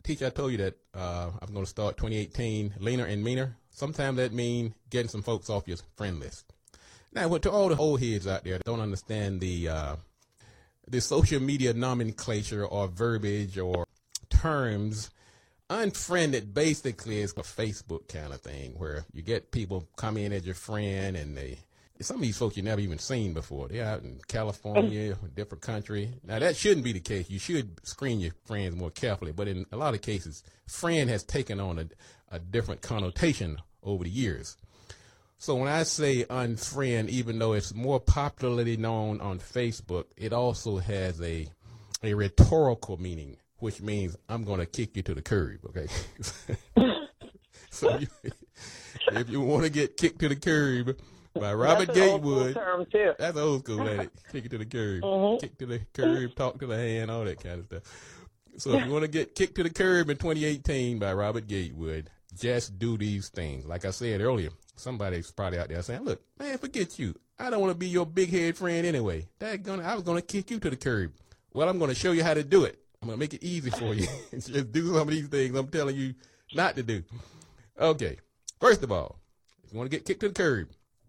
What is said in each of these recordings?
Teacher, I told you that I'm going to start 2018 leaner and meaner. Sometimes that means getting some folks off your friend list. Now, to all the old heads out there that don't understand the social media nomenclature or verbiage or terms, unfriended basically is a Facebook kind of thing where you get people come in as your friend, and some of these folks you never even seen before. They're out in California, a different country. Now, that shouldn't be the case. You should screen your friends more carefully. But in a lot of cases, friend has taken on a different connotation over the years. So when I say unfriend, even though it's more popularly known on Facebook, it also has a rhetorical meaning, which means I'm going to kick you to the curb, okay? So if you want to get kicked to the curb by Robert Gatewood, term too. That's old school, ain't it? Kick it to the curb, kick to the curb, talk to the hand, all that kind of stuff. So if you want to get kicked to the curb in 2018 by Robert Gatewood, just do these things. Like I said earlier, somebody's probably out there saying, look, man, forget you. I don't want to be your big head friend anyway. I was going to kick you to the curb. Well, I'm going to show you how to do it. I'm going to make it easy for you. Just do some of these things I'm telling you not to do. Okay. First of all, if you want to get kicked to the curb,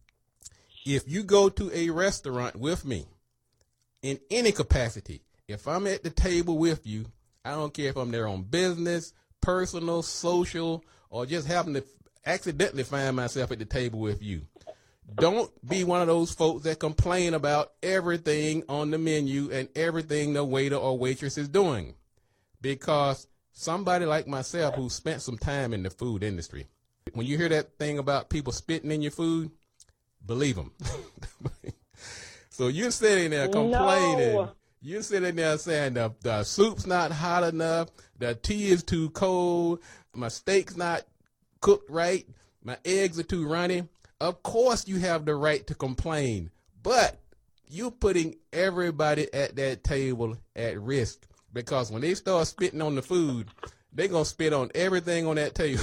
if you go to a restaurant with me in any capacity, if I'm at the table with you, I don't care if I'm there on business, personal, social, or just happen to accidentally find myself at the table with you. Don't be one of those folks that complain about everything on the menu and everything the waiter or waitress is doing. Because somebody like myself who spent some time in the food industry, when you hear that thing about people spitting in your food, believe them. So you're sitting there complaining. No. You're sitting there saying the soup's not hot enough, the tea is too cold, my steak's not cooked right, my eggs are too runny. Of course you have the right to complain, but you're putting everybody at that table at risk, because when they start spitting on the food, they're going to spit on everything on that table.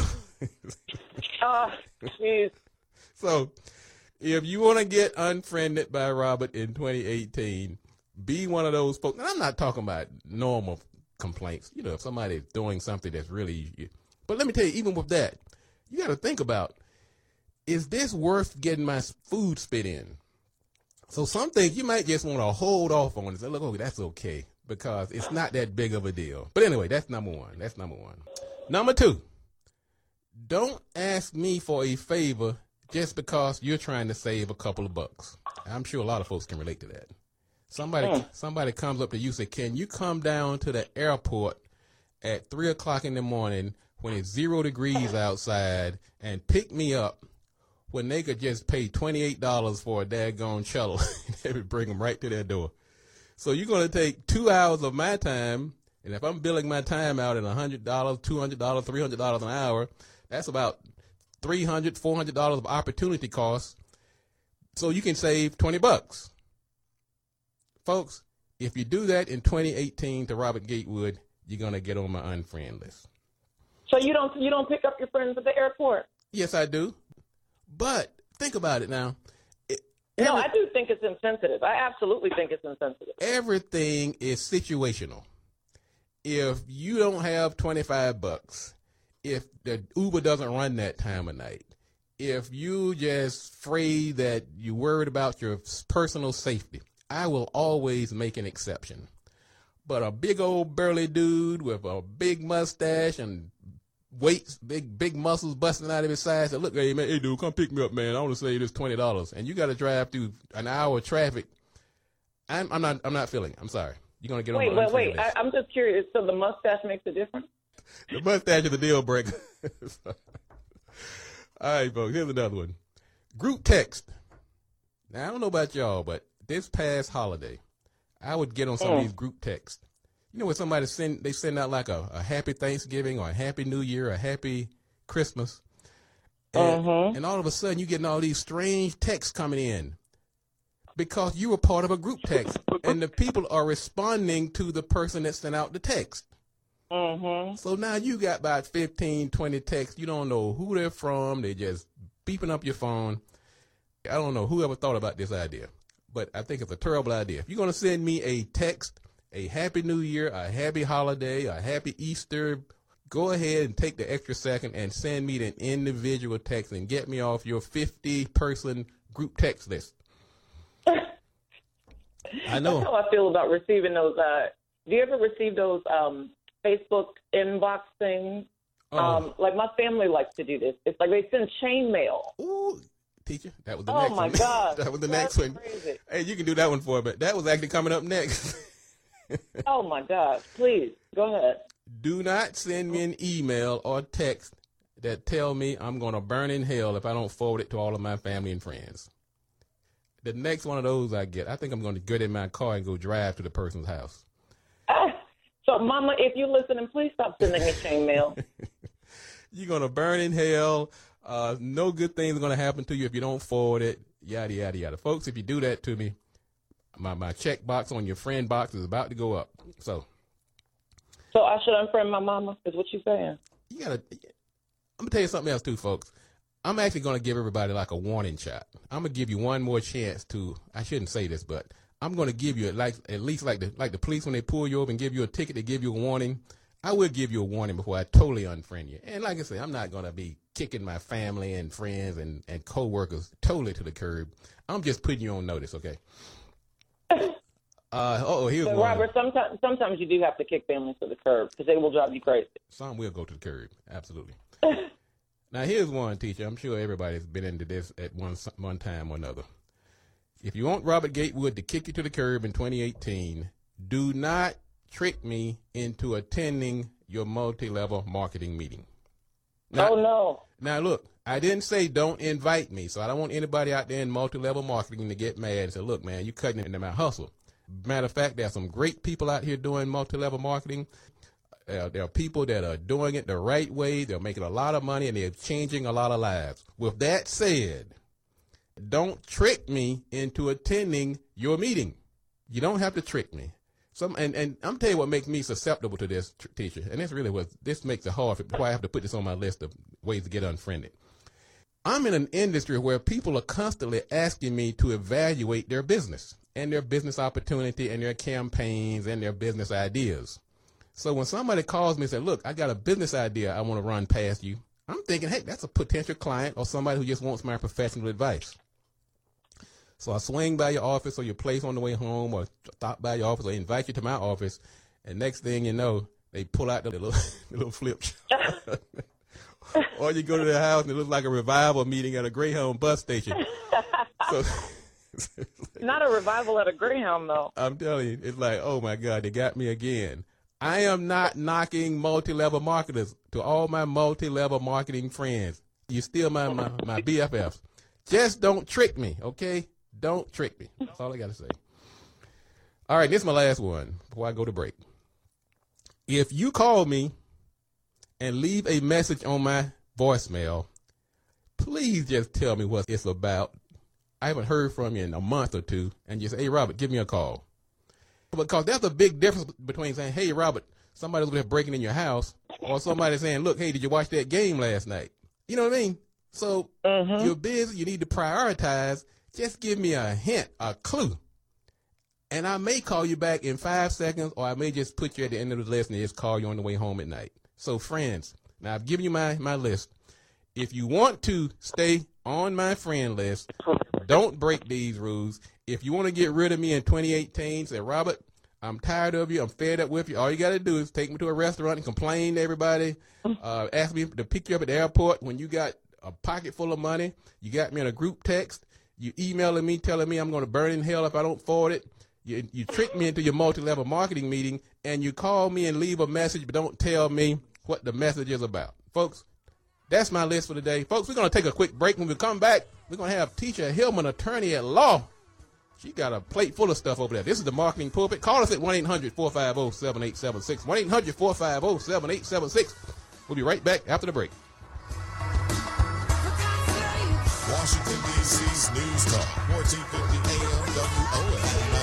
Oh, jeez. So if you want to get unfriended by Robert in 2018, be one of those folks. And I'm not talking about normal complaints. You know, if somebody's doing something that's really, but let me tell you, even with that, you got to think about, is this worth getting my food spit in? So some things you might just want to hold off on and say, look, that's okay, because it's not that big of a deal. But anyway, that's number one. Number two, don't ask me for a favor just because you're trying to save a couple of bucks. I'm sure a lot of folks can relate to that. Somebody comes up to you and say, can you come down to the airport at 3 o'clock in the morning when it's 0 degrees outside and pick me up, when they could just pay $28 for a daggone shuttle and they would bring them right to their door. So you're going to take 2 hours of my time, and if I'm billing my time out at $100, $200, $300 an hour, that's about $300, $400 of opportunity costs. So you can save $20. Folks, if you do that in 2018 to Robert Gatewood, you're going to get on my unfriend list. So you don't pick up your friends at the airport? Yes, I do. But think about it now. No, I do think it's insensitive. I absolutely think it's insensitive. Everything is situational. If you don't have $25, if the Uber doesn't run that time of night, if you just afraid that you're worried about your personal safety, I will always make an exception. But a big old burly dude with a big mustache and weights, big muscles busting out of his sides, said, look, hey, man, hey, dude, come pick me up, man. I want to save this $20. And you got to drive through an hour of traffic. I'm not feeling it. I'm sorry. You're going to get on my Wait. I'm just curious. So the mustache makes a difference? The mustache is the deal breaker. All right, folks, here's another one. Group text. Now, I don't know about y'all, but this past holiday, I would get on some of these group texts. You know, when somebody send out like a happy Thanksgiving or a happy New Year, a happy Christmas. And all of a sudden you getting all these strange texts coming in because you were part of a group text and the people are responding to the person that sent out the text. So now you got about 15, 20 texts. You don't know who they're from. They just beeping up your phone. I don't know whoever thought about this idea, but I think it's a terrible idea. If you're going to send me a text, a happy New Year, a happy holiday, a happy Easter, go ahead and take the extra second and send me an individual text and get me off your 50-person group text list. I know. That's how I feel about receiving those. Do you ever receive those Facebook inbox things? Like my family likes to do this. It's like they send chain mail. Ooh, teacher, that was the next one. Oh, my God. That was the next one. Crazy. Hey, you can do that one for me. That was actually coming up next. Oh, my gosh. Please, go ahead. Do not send me an email or text that tell me I'm going to burn in hell if I don't forward it to all of my family and friends. The next one of those I get, I think I'm going to get in my car and go drive to the person's house. So, Mama, if you're listening, please stop sending me chain mail. You're going to burn in hell. No good things are going to happen to you if you don't forward it, yada, yada, yada. Folks, if you do that to me, my check box on your friend box is about to go up. So I should unfriend my mama, is what you're saying? I'm going to tell you something else, too, folks. I'm actually going to give everybody like a warning shot. I'm going to give you one more chance to, I shouldn't say this, but I'm going to give you at least like the police when they pull you over and give you a ticket, they give you a warning. I will give you a warning before I totally unfriend you. And like I said, I'm not going to be kicking my family and friends and coworkers totally to the curb. I'm just putting you on notice, okay? Here's one. Robert, sometimes you do have to kick families to the curb because they will drive you crazy. Some will go to the curb, absolutely. Now, here's one, teacher. I'm sure everybody's been into this at one time or another. If you want Robert Gatewood to kick you to the curb in 2018, do not trick me into attending your multi-level marketing meeting. Now, oh, no. Now, look, I didn't say don't invite me, so I don't want anybody out there in multi-level marketing to get mad and say, look, man, you cutting into my hustle. Matter of fact, there's some great people out here doing multi-level marketing. There are people that are doing it the right way. They're making a lot of money, and they're changing a lot of lives. With that said, don't trick me into attending your meeting. You don't have to trick me. And I'm telling you what makes me susceptible to this, teacher, and this makes it hard. Why I have to put this on my list of ways to get unfriended. I'm in an industry where people are constantly asking me to evaluate their business and their business opportunity and their campaigns and their business ideas. So when somebody calls me and says, look, I got a business idea I want to run past you, I'm thinking, hey, that's a potential client or somebody who just wants my professional advice. So I swing by your office or your place on the way home or stop by your office or invite you to my office. And next thing you know, they pull out the little flip chart. Or you go to their house and it looks like a revival meeting at a Greyhound bus station. So, not a revival at a Greyhound, though. I'm telling you, it's like, oh, my God, they got me again. I am not knocking multi-level marketers. To all my multi-level marketing friends, you're still my BFFs. Just don't trick me, okay? Don't trick me. That's all I got to say. All right, this is my last one before I go to break. If you call me and leave a message on my voicemail, please just tell me what it's about. I haven't heard from you in a month or two, and just, hey, Robert, give me a call. Because there's a big difference between saying, hey, Robert, somebody's breaking in your house, or somebody saying, look, hey, did you watch that game last night? You know what I mean? So you're busy. You need to prioritize. Just give me a hint, a clue. And I may call you back in 5 seconds, or I may just put you at the end of the list and just call you on the way home at night. So, friends, now I've given you my list. If you want to stay on my friend list, don't break these rules. If you want to get rid of me in 2018, say, Robert, I'm tired of you. I'm fed up with you. All you got to do is take me to a restaurant and complain to everybody. Ask me to pick you up at the airport when you got a pocket full of money. You got me in a group text. You emailing me telling me I'm going to burn in hell if I don't forward it. You trick me into your multi-level marketing meeting, and you call me and leave a message, but don't tell me what the message is about. Folks, that's my list for today. Folks, we're going to take a quick break. When we come back, we're going to have Teacher Hillman, attorney at law. She got a plate full of stuff over there. This is the Marketing Pulpit. Call us at 1-800-450-7876. 1-800-450-7876. We'll be right back after the break. Washington, D.C.'s News Talk, 1450 AM WOL.